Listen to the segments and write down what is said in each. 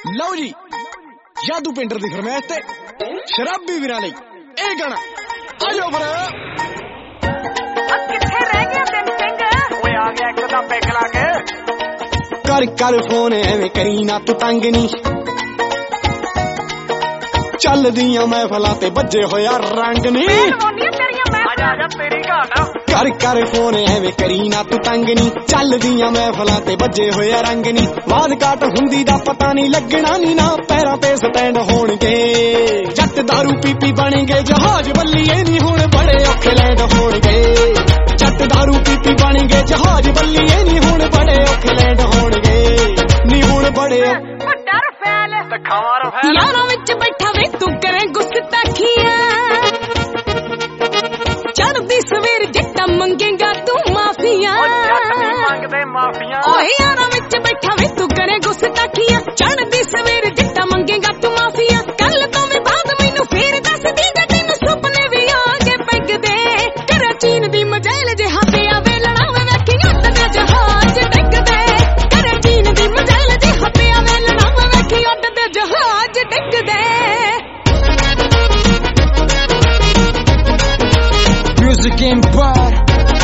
ਲਓ ਜੀ ਜਾਦੂ ਪਿੰਡਰ ਦੀ ਫਰਮਾਇਸ਼ ਤੇ ਸ਼ਰਾਬੀ ਵੀਰਾਂ ਲਈ ਇਹ ਗਾਣਾ ਆਜੋ ਫਿਰ ਕਿੱਥੇ ਰਹਿ ਗਿਆ ਦਿਨ ਸਿੰਘ ਓਏ ਆ ਗਿਆ ਇੱਕ ਤਾਂ ਪੈਗ ਲਾ ਕੇ ਕਰ ਕਰ ਫੋਨ ਐਵੇਂ ਕਰੀ ਨਾ ਤੂੰ ਤੰਗ ਨੀ ਚੱਲਦੀਆਂ ਮਹਿਫਲਾਂ ਤੇ ਵੱਜੇ ਹੋਇਆ ਰੰਗ ਨੀ ਆਜਾ ਤੇਰੀ ਘਾਟ ਕਰ ਕਰ ਫੋਨ ਐਵੇਂ ਕਰੀ ਨਾ ਤੂੰ ਤੰਗ ਨੀ ਚੱਲਦੀਆਂ ਮਹਿਫਲਾਂ ਤੇ ਵੱਜੇ ਹੋਇਆ ਰੰਗ ਨੀ ਬਾਦ ਕਾਟ ਹੁੰਦੀ ਦਾ ਪਤਾ ਨਹੀਂ ਲੱਗਣਾ ਨੀ ਨਾ ਪੈਰਾਂ ਤੇ ਸਟੈਂਡ ਹੋਣਗੇ ਜੱਟ ਦਾਰੂ ਪੀਪੀ ਬਣੇਗੇ ਜਹਾਜ਼ ਬੱਲੀਏ ਨੀ ਹੁਣ ਬੜੇ ਔਖੇ ਲੈਂਡ ਹੋਣਗੇ ਜੱਟ ਦਾਰੂ ਪੀਪੀ ਬਣੇਗੇ ਜਹਾਜ਼ ਬੱਲੀਏ ਨੀ ਹੁਣ ਬੜੇ ਔਖੇ ਲੈਂਡ ਹੋਣਗੇ ਨੀ ਹੁਣ ਬੜੇ ਵੱਡਾ ਰਫੈਲ ਦਿਖਾਵਾ ਰਫੈਲ ਯਾਰਾਂ ਵਿੱਚ ਬੈਠਾ ਵੇ ਤੂੰ ਕਰੇ ਗੁਸਤਾਖੀਆਂ ਚੜਦੀ ਸਵੇਰ ਜੱਟਾ ਮੰਗੇਗਾ ਤੂੰ ਮਾਫੀਆਂ ਜੱਟ ਨਹੀਂ ਮੰਗਦੇ ਮਾਫੀਆਂ ਓਏ ਯਾਰਾਂ ਵਿੱਚ ਬੈਠਾ ਵੇ ਤੂੰ ਕਰੇ ਗੁਸਤਾਖੀਆਂ ਚੜਦੀ ਸਵੇਰ ਜੱਟਾ ਮੰਗੇਗਾ ਤੂੰ ਮਾਫੀਆਂ ਕੱਲ ਤੋਂ ਵੀ ਬਾਅਦ ਮੈਨੂੰ ਫੇਰ ਦੱਸਦੀ ਜੇ ਤੈਨੂੰ ਸੁਪਨੇ ਵੀ ਆ ਕੇ ਪੈਗਦੇ ਕਰ ਚੀਨ ਦੀ ਮਜੈਲ ਜਿਹਾ ਪਿਆ ਵੇਲਣਾ ਵੇ ਵੇਖੀ ਉੱਡ ਦੇ ਜਹਾਜ਼ ਡਿੱਗਦੇ ਕਰ ਚੀਨ ਦੀ ਮਜੈਲ ਜਿਹਾ ਪਿਆ ਵੇਲਣਾ ਵੇ ਵੇਖੀ ਉੱਡ ਦੇ ਜਹਾਜ਼ ਡਿੱਗਦੇ Music Empire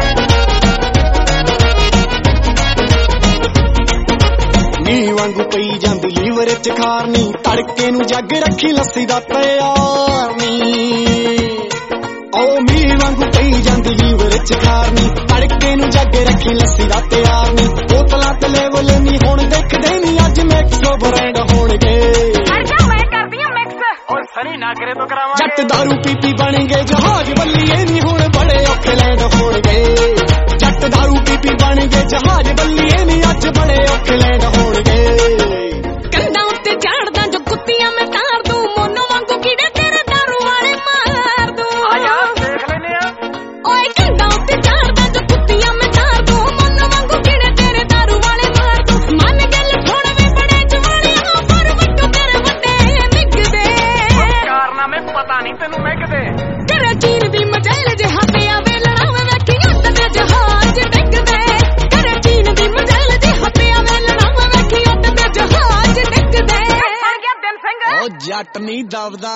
ਨੀ ਵਾਂਗੂ ਪਈ ਜਾਂਦੀ ਲੀਵਰ ਚ ਖਾਰਨੀ ਤੜਕੇ ਨੂੰ ਜੱਗ ਰੱਖੀ ਲੱਸੀ ਦਾ ਤਿਆਰ ਨੀ ਓ ਮੀ ਵਾਂਗੂ ਪਈ ਜਾਂਦੀ ਲੀਵਰ ਚ ਖਾਰਨੀ ਤੜਕੇ ਨੂੰ ਜੱਗ ਰੱਖੀ ਲੱਸੀ ਦਾ ਤਿਆਰ ਨੀ ਬੋਤਲਾਂ ਤੇ ਲੈਵਲ ਨੀ ਹੁਣ ਦੇਖਦੇ ਨੀ ਅੱਜ ਮਿਕਸ ਬ੍ਰਾਂਡ ਹੋਣਗੇ ਮੈਂ ਕਰਦੀ ਆ ਮਿਕਸ ਓਏ ਸਨੀ ਨਾਗਰੇ ਤੋਂ ਕਰਾਵਾਂਗੇ ਜੱਟ ਦਾਰੂ ਪੀਪੀ ਬਣੇਗੇ ਜਹਾਜ਼ ਬੱਲੀਏ ਨੀ ਹੁਣ ਬੜੇ ਔਖੇ ਲੈਂਡ ਹੋਣਗੇ ਜੱਟ ਦਾਰੂ ਪੀਪੀ ਬਣੇਗੇ ਜਹਾਜ਼ ਬੱਲੀਏ ਨੀ ਅੱਜ ਬੜੇ ਔਖੇ ਲੈਂਡ ਹੋਣਗੇ ਕੰਧਾਂ ਉੱਤੇ ਝਾੜਦਾ ਜੋ ਕੁੱਤੀਆਂ ਮੈਂ ਤਾਰ ਦੂੰ ਮੋਨੋ ਵਾਂਗੂ ਕੀੜੇ ਤੇਰੇ ਦਾਰੂ ਵਾਲੇ ਮਾਰ ਦੂੰ ਆਜਾ ਦੇਖ ਲੈਨੇ ਆ ਓਏ ਕੰਧਾਂ ਉੱਤੇ ਝਾੜਦਾ ਜੋ ਕੁੱਤੀਆਂ ਮੈਂ ਤਾਰ ਦੂੰ ਮੋਨੋ ਵਾਂਗੂ ਕੀੜੇ ਤੇਰੇ ਦਾਰੂ ਵਾਲੇ ਮਾਰ ਦੂੰ ਮਨ ਗੱਲ ਥੋੜੇ ਵੀ ਬੜੇ ਜਵਾਨੀਆਂ ਪਰ ਵੱਟੂ ਤੇਰੇ ਵੱਡੇ ਨਿੱਗਦੇ ਕਾਰਨਾਮੇ ਪਤਾ ਨਹੀਂ ਤੈਨੂੰ ਮੈਂ ਕਿਤੇ ਕਰ ਚੀਨ ਦੀ ਮਜੈਲ ਜਿਹਾ ਪਿਆ ਵੇਲਣਾ ਵੇ ਵੇਖੀ ਉੱਡ ਦੇ ਜਹਾਜ਼ ਡਿੱਗਦੇ ਕਰ ਚੀਨ ਦੀ ਮਜੈਲ ਜਿਹਾ ਪਿਆ ਵੇਲਣਾ ਵੇ ਵੇਖੀ ਉੱਡ ਦੇ ਜਹਾਜ਼ ਡਿੱਗਦੇ ਬਣ ਗਿਆ ਦਿਲ ਸਿੰਘ ਓ ਜੱਟ ਨਹੀਂ ਦਬਦਾ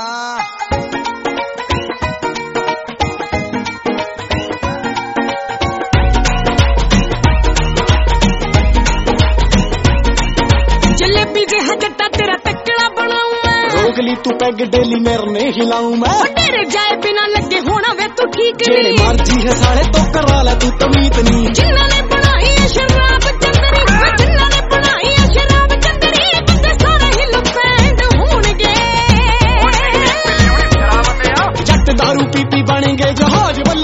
ਜਲੇਬੀ ਜਿਹਾ ਜੱਟਾ ਤੇਰਾ ਟੱਕੜਾ ਬਣਾਉਂ ਮੈਂ ਰੋਕ ਲਈ ਤੂੰ ਪੈਗ ਡੇਲੀ ਮੇਰੇ ਨੇ ਹਿਲਾਉਂ ਮੈਂ ਤੇਰੇ ਜਾਏ ਬਿਨਾ ਲੱਗੇ ਹੋਣਾ ਵੇ ਤੂੰ ਠੀਕ ਜਿਹੜੇ ਨਹੀਂ ਮਰਜੀ ਹੈ ਸਾਰੇ ਤੋਂ ਕਰਾ ਲੈ ਤੂੰ ਤਮੀਤ ਨਹੀਂ ਜਿਨ੍ਹਾਂ ਨੇ ਬਣਾਈ ਹੈ ਸ਼ਰਾਬ ਚੰਦਰੀ ਜਿਨ੍ਹਾਂ ਨੇ ਬਣਾਈ ਹੈ ਸ਼ਰਾਬ ਚੰਦਰੀ ਬੰਦੇ ਸਾਰੇ ਹੀ ਲੁੱਟੈਂਡ ਹੋਣਗੇ ਸ਼ਰਾਬ ਤੇ ਆ ਜੱਟ ਦਾਰੂ ਪੀਪੀ ਬਣੇਗੇ ਜਹਾਜ਼